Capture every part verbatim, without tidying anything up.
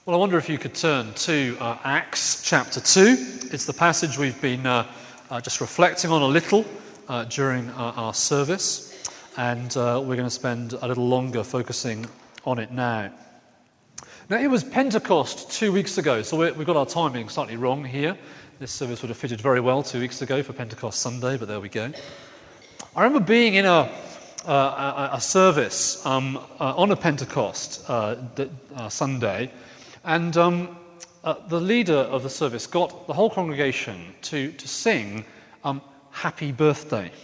Well, I wonder if you could turn to uh, Acts chapter two. It's the passage we've been uh, uh, just reflecting on a little uh, during uh, our service, and uh, we're going to spend a little longer focusing on it now. Now, it was Pentecost two weeks ago, so we're, we've got our timing slightly wrong here. This service would have fitted very well two weeks ago for Pentecost Sunday, but there we go. I remember being in a uh, a, a service um, uh, on a Pentecost uh, d- uh, Sunday, and um, uh, the leader of the service got the whole congregation to, to sing um, Happy Birthday.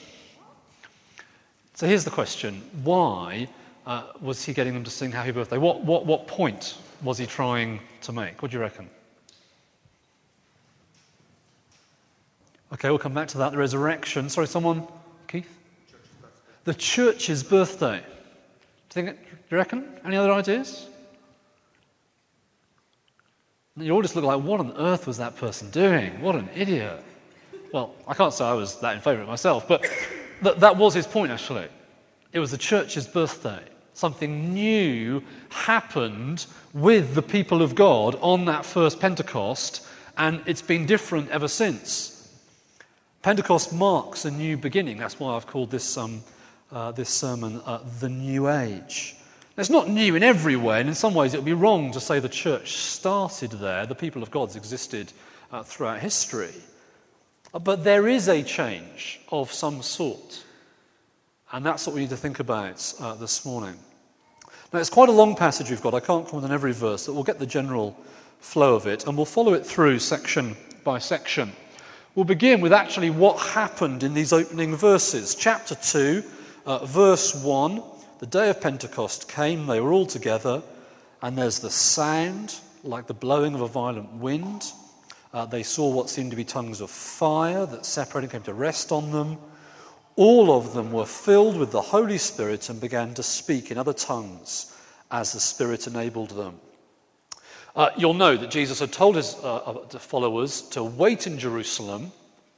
So here's the question. Why uh, was he getting them to sing Happy Birthday? What, what, what point was he trying to make? What do you reckon? Okay, we'll come back to that. The resurrection. Sorry, someone? Keith? The church's birthday. Do you, think, do you reckon? Any other ideas? You all just look like, what on earth was that person doing? What an idiot. Well, I can't say I was that in favour of myself, but th- that was his point, actually. It was the church's birthday. Something new happened with the people of God on that first Pentecost, and it's been different ever since. Pentecost marks a new beginning. That's why I've called this, um, uh, this sermon uh, The New Age. It's not new in every way, and in some ways it would be wrong to say the church started there. The people of God's existed uh, throughout history. But there is a change of some sort, and that's what we need to think about uh, this morning. Now, it's quite a long passage we've got. I can't comment on every verse, but we'll get the general flow of it, and we'll follow it through section by section. We'll begin with actually what happened in these opening verses. Chapter two, uh, verse one. The day of Pentecost came, they were all together, and there's the sound like the blowing of a violent wind. Uh, they saw what seemed to be tongues of fire that separated, came to rest on them. All of them were filled with the Holy Spirit and began to speak in other tongues as the Spirit enabled them. Uh, you'll know that Jesus had told his uh, followers to wait in Jerusalem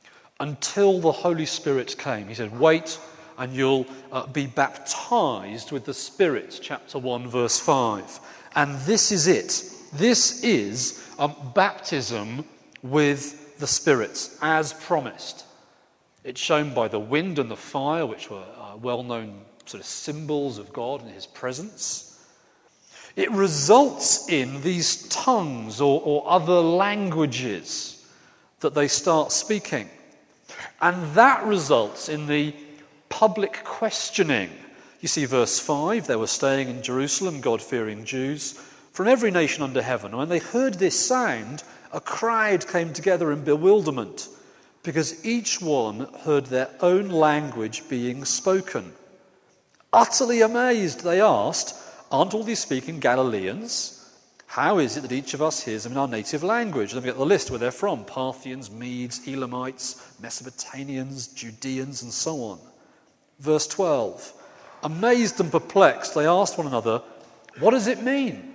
until the Holy Spirit came. He said, wait, and you'll uh, be baptized with the Spirit, chapter one, verse five. And this is it. This is um, baptism with the Spirit, as promised. It's shown by the wind and the fire, which were uh, well-known sort of symbols of God and his presence. It results in these tongues or, or other languages that they start speaking. And that results in the public questioning. You see verse five, they were staying in Jerusalem, God-fearing Jews, from every nation under heaven. And when they heard this sound, a crowd came together in bewilderment, because each one heard their own language being spoken. Utterly amazed, they asked, aren't all these speaking Galileans? How is it that each of us hears them in our native language? Then we get the list where they're from: Parthians, Medes, Elamites, Mesopotamians, Judeans, and so on. Verse twelve, amazed and perplexed, they asked one another, what does it mean?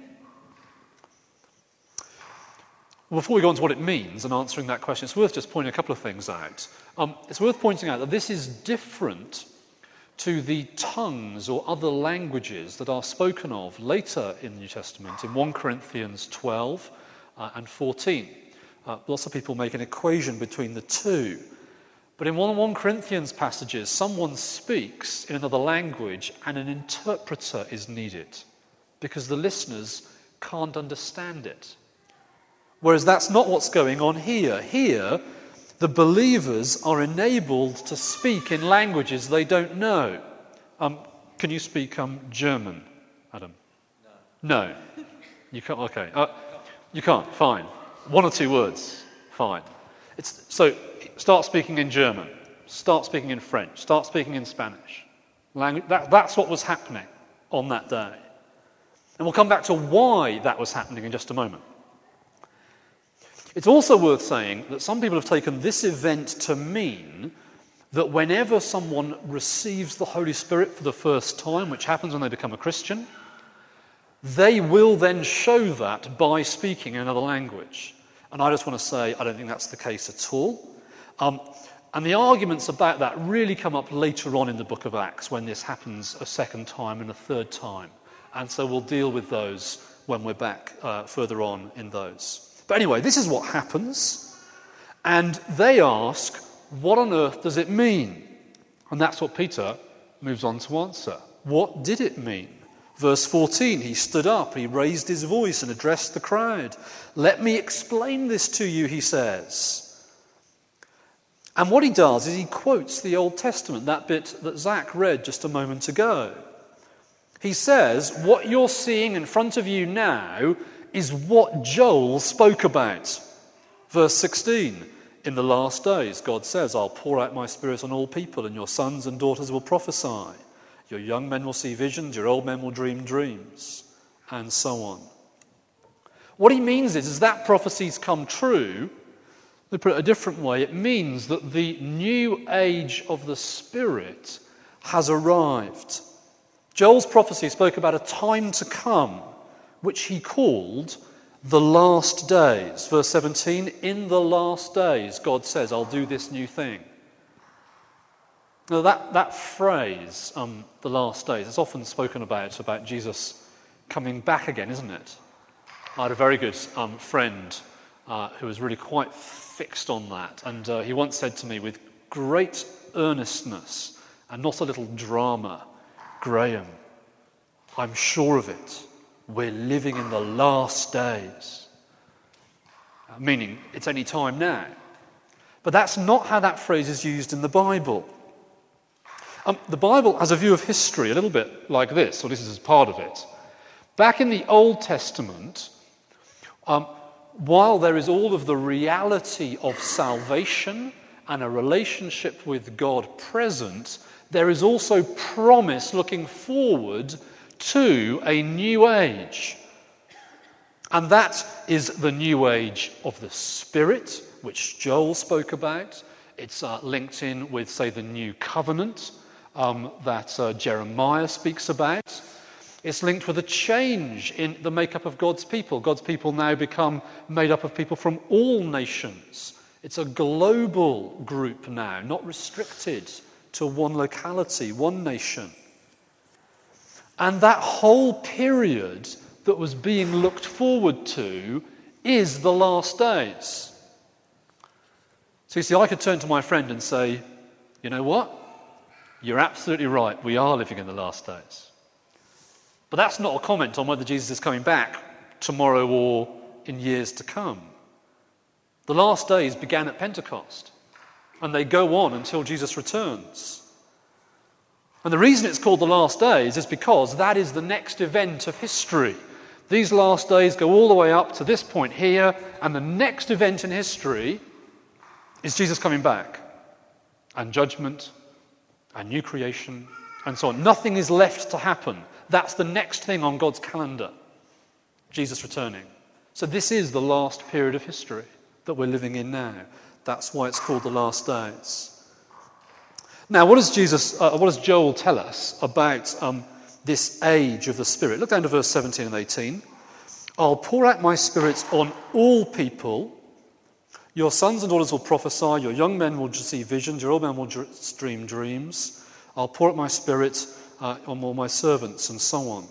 Well, before we go on to what it means and answering that question, it's worth just pointing a couple of things out. Um, it's worth pointing out that this is different to the tongues or other languages that are spoken of later in the New Testament, in First Corinthians twelve uh, and fourteen. Uh, lots of people make an equation between the two. But in one First Corinthians passages, someone speaks in another language and an interpreter is needed because the listeners can't understand it. Whereas that's not what's going on here. Here, the believers are enabled to speak in languages they don't know. Um, can you speak um, German, Adam? No. No. You can't? Okay. Uh, you can't. Fine. One or two words. Fine. It's, so start speaking in German. Start speaking in French. Start speaking in Spanish. Language, that, that's what was happening on that day. And we'll come back to why that was happening in just a moment. It's also worth saying that some people have taken this event to mean that whenever someone receives the Holy Spirit for the first time, which happens when they become a Christian, they will then show that by speaking in another language. And I just want to say I don't think that's the case at all. Um, and the arguments about that really come up later on in the book of Acts when this happens a second time and a third time. And so we'll deal with those when we're back uh, further on in those. But anyway, this is what happens. And they ask, what on earth does it mean? And that's what Peter moves on to answer. What did it mean? Verse fourteen, he stood up, he raised his voice and addressed the crowd. Let me explain this to you, he says. And what he does is he quotes the Old Testament, that bit that Zach read just a moment ago. He says, what you're seeing in front of you now is what Joel spoke about. Verse sixteen, in the last days, God says, I'll pour out my spirit on all people, and your sons and daughters will prophesy. Your young men will see visions, your old men will dream dreams, and so on. What he means is, as that prophecy's come true, to put it a different way, it means that the new age of the Spirit has arrived. Joel's prophecy spoke about a time to come, which he called the last days. Verse seventeen, in the last days, God says, I'll do this new thing. Now that, that phrase, um, the last days, is often spoken about, about Jesus coming back again, isn't it? I had a very good um, friend uh, who was really quite fixed on that. And uh, he once said to me with great earnestness and not a little drama, Graham, I'm sure of it. We're living in the last days. Uh, meaning it's any time now. But that's not how that phrase is used in the Bible. Um, the Bible has a view of history a little bit like this, or this is part of it. Back in the Old Testament, um, while there is all of the reality of salvation and a relationship with God present, there is also promise looking forward to a new age. And that is the new age of the Spirit, which Joel spoke about. It's uh, linked in with, say, the new covenant um, that uh, Jeremiah speaks about. It's linked with a change in the makeup of God's people. God's people now become made up of people from all nations. It's a global group now, not restricted to one locality, one nation. And that whole period that was being looked forward to is the last days. So you see, I could turn to my friend and say, you know what? You're absolutely right. We are living in the last days. But that's not a comment on whether Jesus is coming back tomorrow or in years to come. The last days began at Pentecost, and they go on until Jesus returns. And the reason it's called the last days is because that is the next event of history. These last days go all the way up to this point here, and the next event in history is Jesus coming back, and judgment, and new creation, and so on. Nothing is left to happen. That's the next thing on God's calendar, Jesus returning. So this is the last period of history that we're living in now. That's why it's called the last days. Now, what does Jesus, uh, what does Joel tell us about um, this age of the Spirit? Look down to verse seventeen and eighteen. I'll pour out my Spirit on all people. Your sons and daughters will prophesy. Your young men will see visions. Your old men will dream dreams. I'll pour out my Spirit uh, on all my servants, and so on.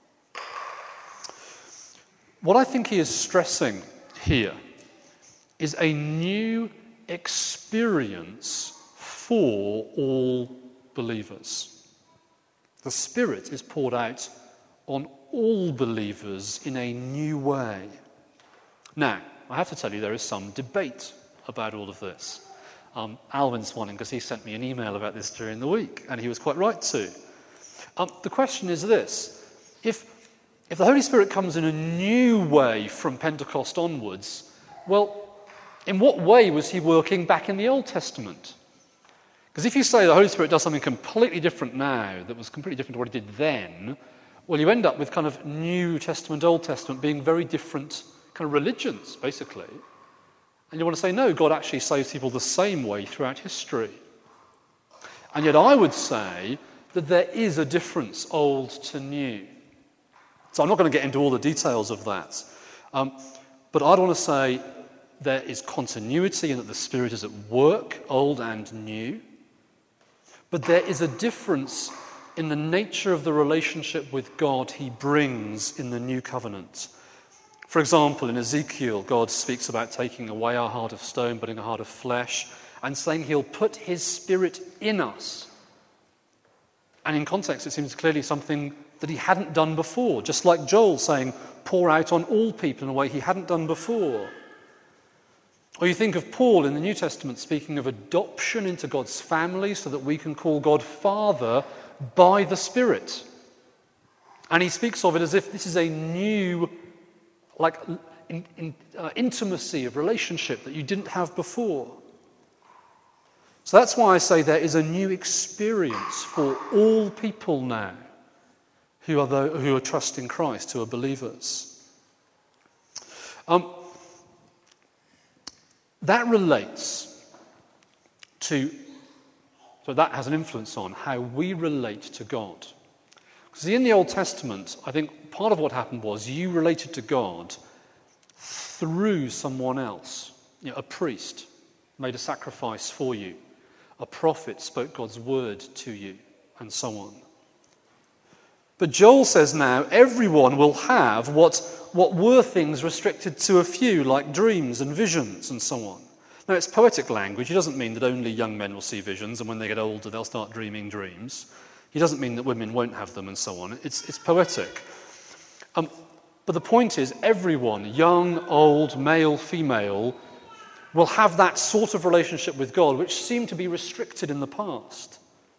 What I think he is stressing here is a new experience for all believers. The Spirit is poured out on all believers in a new way. Now, I have to tell you, there is some debate about all of this. Um, Alvin's smiling because he sent me an email about this during the week, and he was quite right to. Um, the question is this: if if the Holy Spirit comes in a new way from Pentecost onwards, well, in what way was he working back in the Old Testament? Because if you say the Holy Spirit does something completely different now, that was completely different to what he did then, well, you end up with kind of New Testament, Old Testament being very different kind of religions, basically. And you want to say, no, God actually saves people the same way throughout history. And yet I would say that there is a difference, old to new. So I'm not going to get into all the details of that. Um, but I'd want to say there is continuity in that the Spirit is at work, old and new. But there is a difference in the nature of the relationship with God he brings in the new covenant. For example, in Ezekiel, God speaks about taking away our heart of stone, putting a heart of flesh, and saying he'll put his Spirit in us. And in context, it seems clearly something that he hadn't done before, just like Joel saying, pour out on all people in a way he hadn't done before. Or you think of Paul in the New Testament speaking of adoption into God's family so that we can call God Father by the Spirit. And he speaks of it as if this is a new, like, in, in, uh, intimacy of relationship that you didn't have before. So that's why I say there is a new experience for all people now who are the, who are trusting Christ, who are believers. Um, that relates to, so that has an influence on how we relate to God. Because in the Old Testament, I think part of what happened was you related to God through someone else. You know, a priest made a sacrifice for you. A prophet spoke God's word to you, and so on. But Joel says now everyone will have what, what were things restricted to a few, like dreams and visions and so on. Now, it's poetic language. It doesn't mean that only young men will see visions, and when they get older they'll start dreaming dreams. It doesn't mean that women won't have them and so on. It's, it's poetic. Um, but the point is, everyone, young, old, male, female, will have that sort of relationship with God, which seemed to be restricted in the past.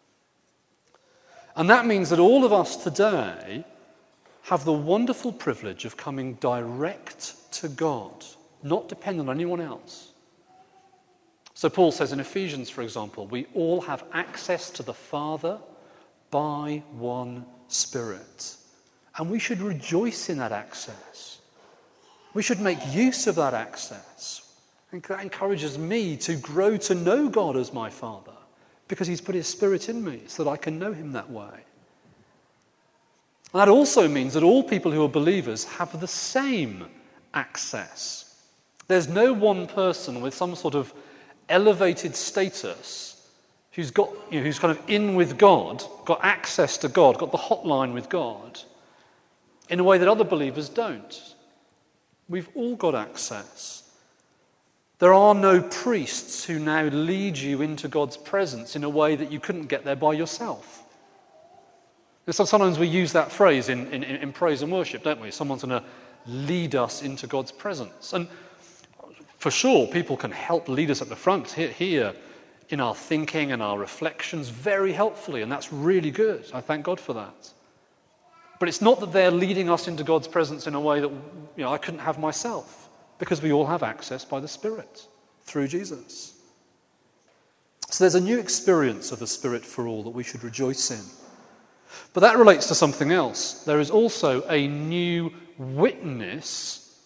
And that means that all of us today have the wonderful privilege of coming direct to God, not dependent on anyone else. So Paul says in Ephesians, for example, we all have access to the Father by one Spirit. And we should rejoice in that access. We should make use of that access. And that encourages me to grow to know God as my Father, because he's put his Spirit in me so that I can know him that way. And that also means that all people who are believers have the same access. There's no one person with some sort of elevated status who's got, you know, who's kind of in with God, got access to God, got the hotline with God, in a way that other believers don't. We've all got access. There are no priests who now lead you into God's presence in a way that you couldn't get there by yourself. So sometimes we use that phrase in, in, in praise and worship, don't we? Someone's going to lead us into God's presence. And for sure, people can help lead us at the front here, here in our thinking and our reflections very helpfully, and that's really good. I thank God for that. But it's not that they're leading us into God's presence in a way that, you know, I couldn't have myself. Because we all have access by the Spirit through Jesus. So there's a new experience of the Spirit for all that we should rejoice in. But that relates to something else. There is also a new witness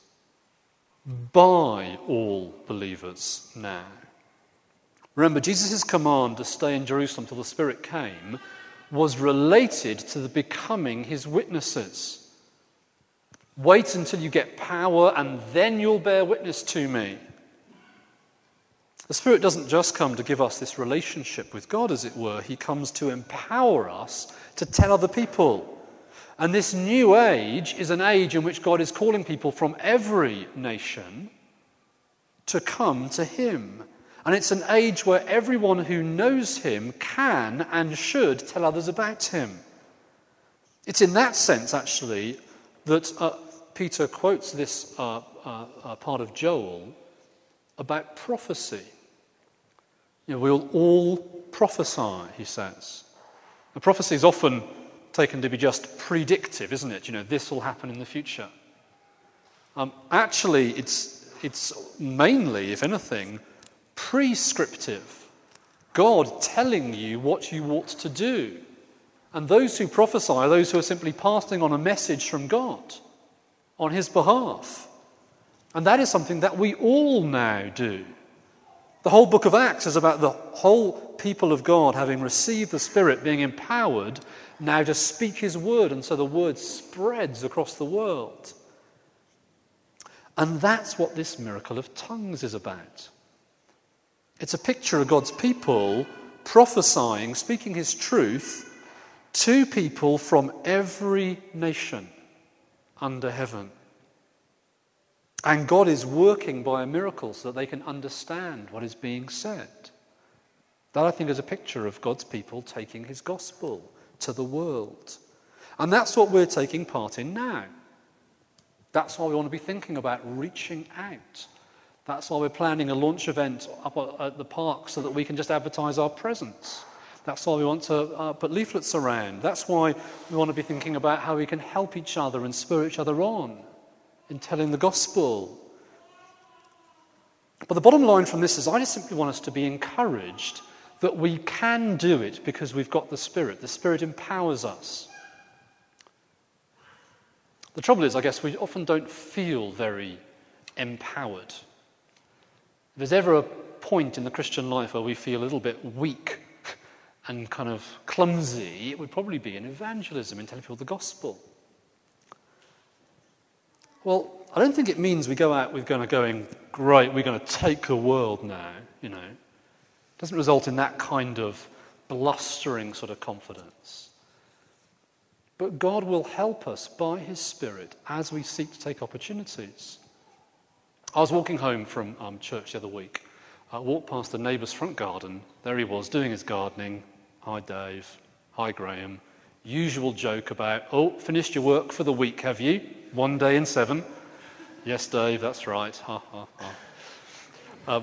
by all believers now. Remember, Jesus' command to stay in Jerusalem till the Spirit came was related to the becoming his witnesses. Wait until you get power and then you'll bear witness to me. The Spirit doesn't just come to give us this relationship with God, as it were. He comes to empower us to tell other people. And this new age is an age in which God is calling people from every nation to come to him. And it's an age where everyone who knows him can and should tell others about him. It's in that sense, actually, that uh, Peter quotes this uh, uh, uh, part of Joel about prophecy. You know, we'll all prophesy, he says. The prophecy is often taken to be just predictive, isn't it? You know, this will happen in the future. Um, actually, it's it's mainly, if anything, prescriptive. God telling you what you ought to do. And those who prophesy are those who are simply passing on a message from God on his behalf. And that is something that we all now do. The whole book of Acts is about the whole people of God having received the Spirit, being empowered now to speak his word, and so the word spreads across the world. And that's what this miracle of tongues is about. It's a picture of God's people prophesying, speaking his truth To people from every nation under heaven. And God is working by a miracle so that they can understand what is being said. That, I think, is a picture of God's people taking his gospel to the world. And that's what we're taking part in now. That's why we want to be thinking about reaching out. That's why we're planning a launch event up at the park so that we can just advertise our presence. That's why we want to uh, put leaflets around. That's why we want to be thinking about how we can help each other and spur each other on in telling the gospel. But the bottom line from this is I just simply want us to be encouraged that we can do it because we've got the Spirit. The Spirit empowers us. The trouble is, I guess, we often don't feel very empowered. If there's ever a point in the Christian life where we feel a little bit weak and kind of clumsy, it would probably be in evangelism, in telling people the gospel. Well, I don't think it means we go out with going, going, great, we're going to take the world now, you know. It doesn't result in that kind of blustering sort of confidence. But God will help us by his Spirit as we seek to take opportunities. I was walking home from um, church the other week. I walked past the neighbour's front garden. There he was doing his gardening. Hi, Dave. Hi, Graham. Usual joke about, oh, finished your work for the week, have you? One day in seven. Yes, Dave, that's right. Ha, ha, ha. Um,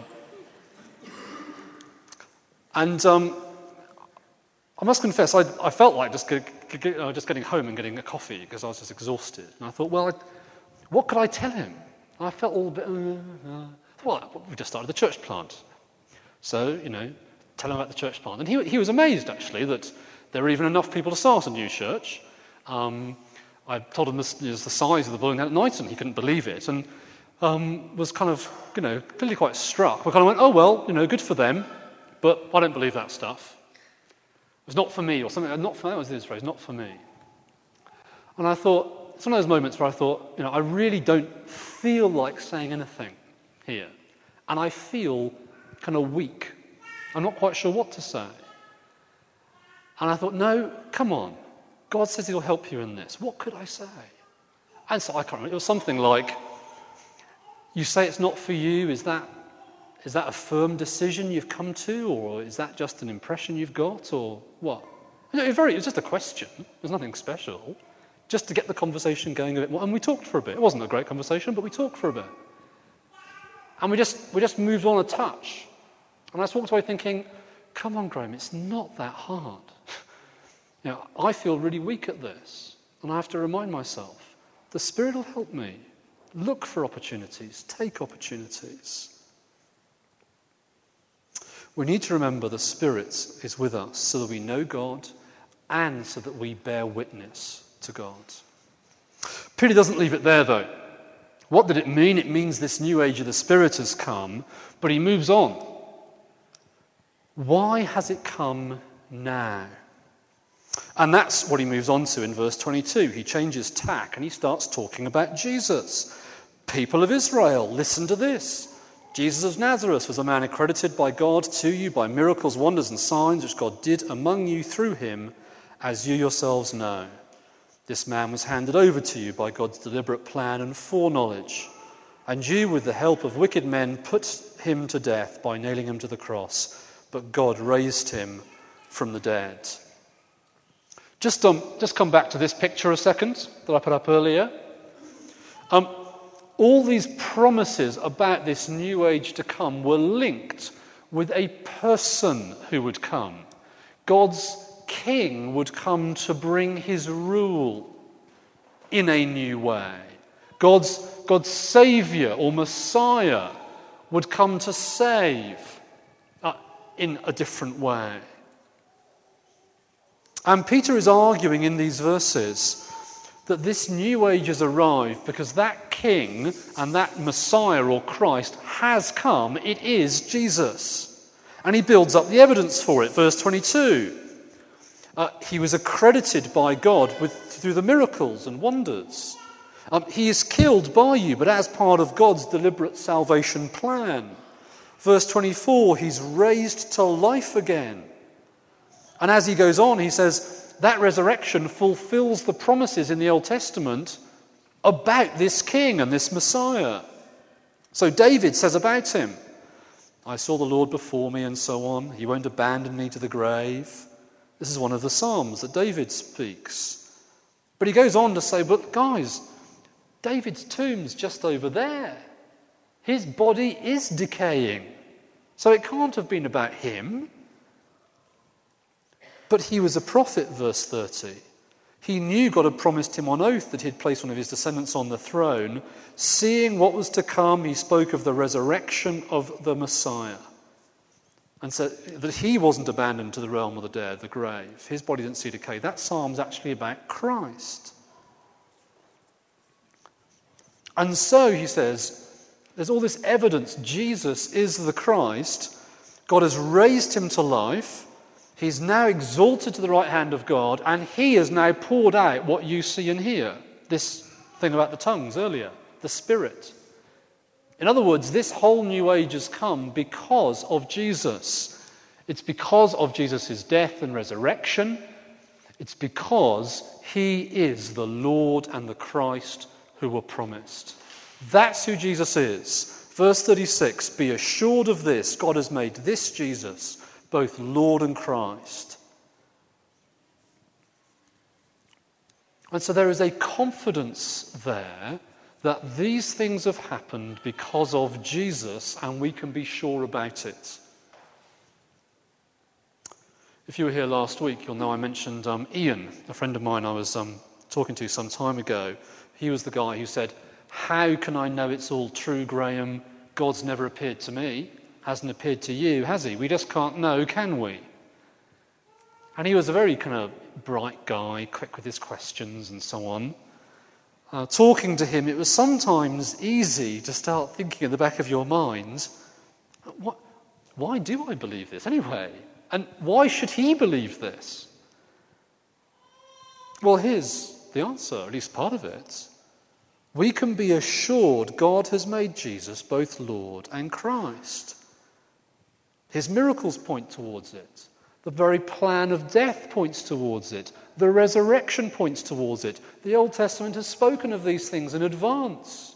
and um, I must confess, I, I felt like just, get, get, uh, just getting home and getting a coffee because I was just exhausted. And I thought, well, I, what could I tell him? And I felt all a bit, uh, uh, well, we just started the church plant. So, you know, tell him about the church plant. And he, he was amazed, actually, that there were even enough people to start a new church. Um, I told him this is the size of the building at Knighton. He couldn't believe it, and um, was kind of, you know, clearly quite struck. We kind of went, oh, well, you know, good for them, but I don't believe that stuff. It was not for me, or something. Not for, that was his phrase, not for me. And I thought, it's one of those moments where I thought, you know, I really don't feel like saying anything here. And I feel kind of weak. I'm not quite sure what to say. And I thought, no, come on. God says he'll help you in this. What could I say? And so I can't remember. It was something like, you say it's not for you. Is that is that a firm decision you've come to? Or is that just an impression you've got? Or what? You know, it, very, it was just a question. There's nothing special. Just to get the conversation going a bit more. And we talked for a bit. It wasn't a great conversation, but we talked for a bit. And we just we just moved on a touch. And I just walked away thinking, come on, Graham, it's not that hard. You know, I feel really weak at this, and I have to remind myself, the Spirit will help me. Look for opportunities, take opportunities. We need to remember the Spirit is with us so that we know God and so that we bear witness to God. Peter doesn't leave it there, though. What did it mean? It means this new age of the Spirit has come, but he moves on. Why has it come now? And that's what he moves on to in verse twenty-two. He changes tack and he starts talking about Jesus. People of Israel, listen to this. Jesus of Nazareth was a man accredited by God to you by miracles, wonders and signs which God did among you through him, as you yourselves know. This man was handed over to you by God's deliberate plan and foreknowledge. And you, with the help of wicked men, put him to death by nailing him to the cross. But God raised him from the dead. Just um, just come back to this picture a second that I put up earlier. Um, all these promises about this new age to come were linked with a person who would come. God's king would come to bring his rule in a new way. God's, God's saviour or Messiah would come to save uh, in a different way. And Peter is arguing in these verses that this new age has arrived because that king and that Messiah or Christ has come. It is Jesus. And he builds up the evidence for it. Verse twenty-two. Uh, he was accredited by God with, through the miracles and wonders. Um, he is killed by you, but as part of God's deliberate salvation plan. Verse twenty-four, he's raised to life again. And as he goes on, he says, that resurrection fulfills the promises in the Old Testament about this king and this Messiah. So David says about him, I saw the Lord before me, and so on. He won't abandon me to the grave. This is one of the Psalms that David speaks. But he goes on to say, but guys, David's tomb's just over there. His body is decaying. So it can't have been about him. But he was a prophet, verse thirty. He knew God had promised him on oath that he'd place one of his descendants on the throne. Seeing what was to come, he spoke of the resurrection of the Messiah. And said that he wasn't abandoned to the realm of the dead, the grave. His body didn't see decay. That psalm's actually about Christ. And so, he says, there's all this evidence Jesus is the Christ. God has raised him to life. He's now exalted to the right hand of God, and he has now poured out what you see and hear. This thing about the tongues earlier, the Spirit. In other words, this whole new age has come because of Jesus. It's because of Jesus' death and resurrection. It's because he is the Lord and the Christ who were promised. That's who Jesus is. Verse thirty-six, be assured of this, God has made this Jesus both Lord and Christ. And so there is a confidence there that these things have happened because of Jesus, and we can be sure about it. If you were here last week, you'll know I mentioned um, Ian, a friend of mine I was um, talking to some time ago. He was the guy who said, how can I know it's all true, Graham? God's never appeared to me. Hasn't appeared to you, has he? We just can't know, can we? And he was a very kind of bright guy, quick with his questions and so on. Uh, talking to him, it was sometimes easy to start thinking in the back of your mind, what, why do I believe this anyway? And why should he believe this? Well, here's the answer, at least part of it. We can be assured God has made Jesus both Lord and Christ. His miracles point towards it. The very plan of death points towards it. The resurrection points towards it. The Old Testament has spoken of these things in advance.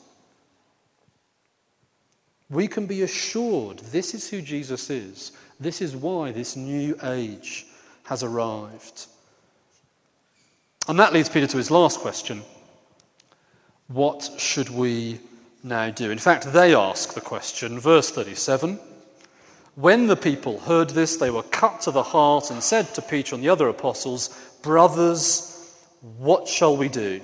We can be assured this is who Jesus is. This is why this new age has arrived. And that leads Peter to his last question. What should we now do? In fact, they ask the question, verse thirty-seven. When the people heard this, they were cut to the heart and said to Peter and the other apostles, brothers, what shall we do?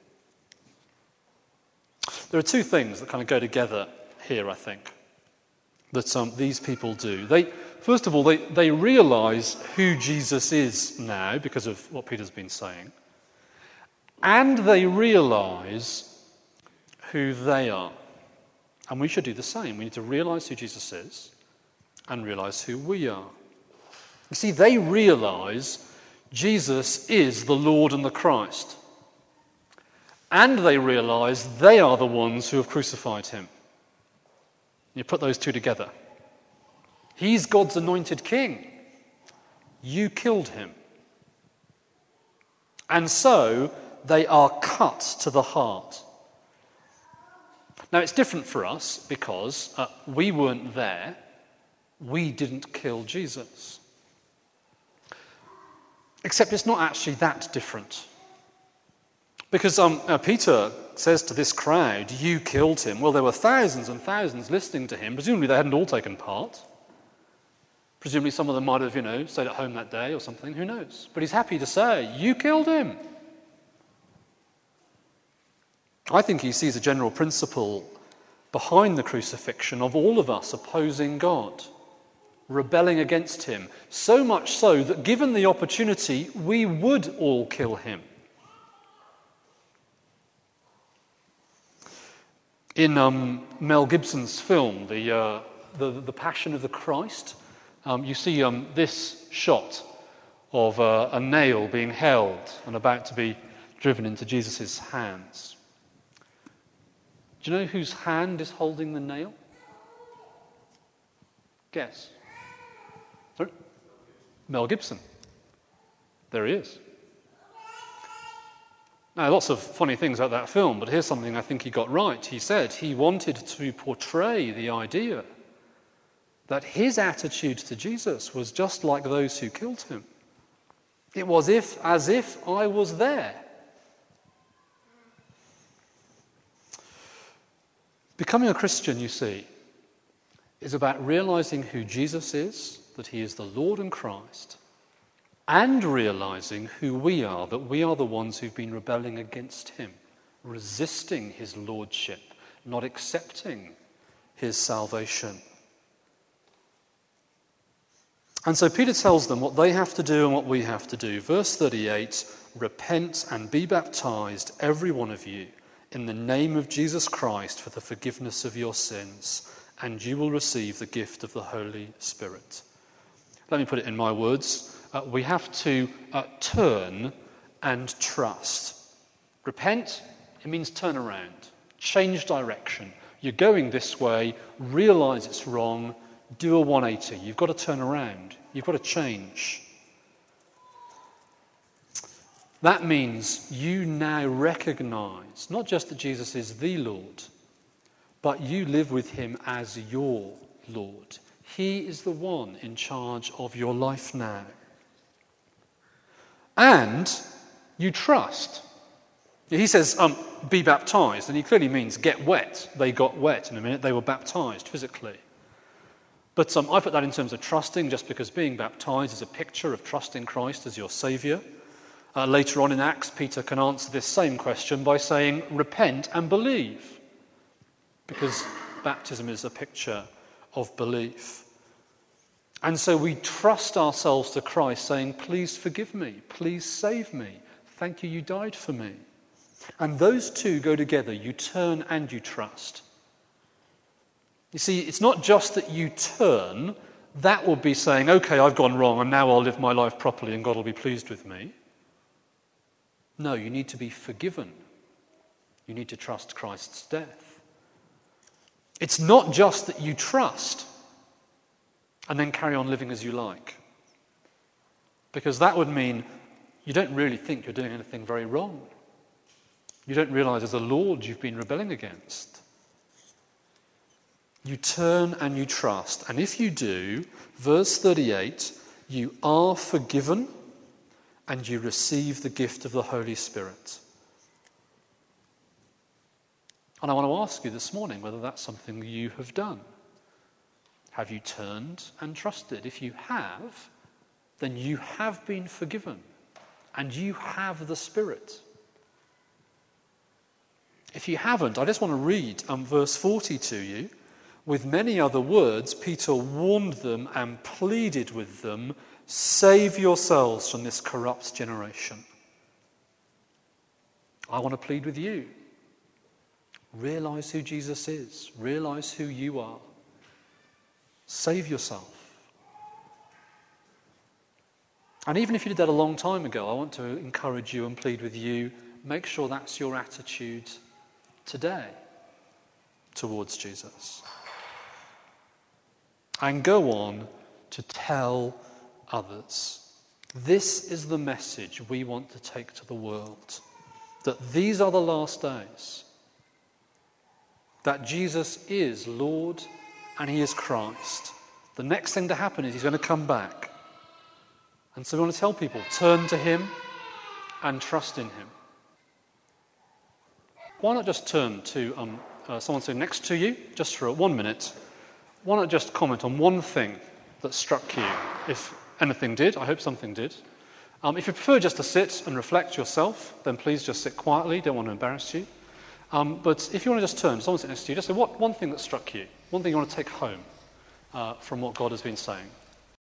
There are two things that kind of go together here, I think, that um, these people do. They, first of all, they, they realise who Jesus is now because of what Peter's been saying. And they realise who they are. And we should do the same. We need to realise who Jesus is and realise who we are. You see, they realise Jesus is the Lord and the Christ. And they realise they are the ones who have crucified him. You put those two together. He's God's anointed king. You killed him. And so they are cut to the heart. Now, it's different for us because uh, we weren't there. We didn't kill Jesus. Except it's not actually that different. Because um, uh, Peter says to this crowd, you killed him. Well, there were thousands and thousands listening to him. Presumably they hadn't all taken part. Presumably some of them might have, you know, stayed at home that day or something. Who knows? But he's happy to say, you killed him. I think he sees a general principle behind the crucifixion of all of us opposing God, rebelling against him, so much so that given the opportunity, we would all kill him. In um, Mel Gibson's film, the, uh, the, the Passion of the Christ, um, you see um, this shot of uh, a nail being held and about to be driven into Jesus' hands. Do you know whose hand is holding the nail? Guess. Sorry? Mel Gibson. There he is. Now, lots of funny things about that film, but here's something I think he got right. He said he wanted to portray the idea that his attitude to Jesus was just like those who killed him. It was if, as if I was there. Becoming a Christian, you see, is about realizing who Jesus is, that he is the Lord and Christ, and realizing who we are, that we are the ones who've been rebelling against him, resisting his lordship, not accepting his salvation. And so Peter tells them what they have to do and what we have to do. Verse thirty-eight, repent and be baptized, every one of you, in the name of Jesus Christ for the forgiveness of your sins, and you will receive the gift of the Holy Spirit. Let me put it in my words. Uh, we have to uh, turn and trust. Repent, it means turn around, change direction. You're going this way, realize it's wrong, do a one eighty. You've got to turn around. You've got to change. That means you now recognize not just that Jesus is the Lord, but you live with him as your Lord. He is the one in charge of your life now. And you trust. He says, um, be baptized, and he clearly means get wet. They got wet in a minute. They were baptized physically. But um, I put that in terms of trusting, just because being baptized is a picture of trusting Christ as your Saviour. Uh, later on in Acts, Peter can answer this same question by saying, repent and believe, because baptism is a picture of belief. And so we trust ourselves to Christ, saying, please forgive me, please save me, thank you, you died for me. And those two go together, you turn and you trust. You see, it's not just that you turn, that will be saying, okay, I've gone wrong and now I'll live my life properly and God will be pleased with me. No, you need to be forgiven. You need to trust Christ's death. It's not just that you trust and then carry on living as you like. Because that would mean you don't really think you're doing anything very wrong. You don't realize there's a Lord you've been rebelling against. You turn and you trust. And if you do, verse thirty-eight, you are forgiven and you receive the gift of the Holy Spirit. And I want to ask you this morning whether that's something you have done. Have you turned and trusted? If you have, then you have been forgiven and you have the Spirit. If you haven't, I just want to read um, verse forty to you. With many other words, Peter warned them and pleaded with them, save yourselves from this corrupt generation. I want to plead with you. Realize who Jesus is. Realize who you are. Save yourself. And even if you did that a long time ago, I want to encourage you and plead with you, make sure that's your attitude today towards Jesus. And go on to tell others. This is the message we want to take to the world. That these are the last days. That Jesus is Lord and he is Christ. The next thing to happen is he's going to come back. And so we want to tell people, turn to him and trust in him. Why not just turn to um, uh, someone sitting next to you, just for one minute. Why not just comment on one thing that struck you, if anything did? I hope something did. Um, if you prefer just to sit and reflect yourself, then please just sit quietly. Don't want to embarrass you. Um, but if you want to just turn to someone sitting next to you, just say what one thing that struck you, one thing you want to take home uh, from what God has been saying.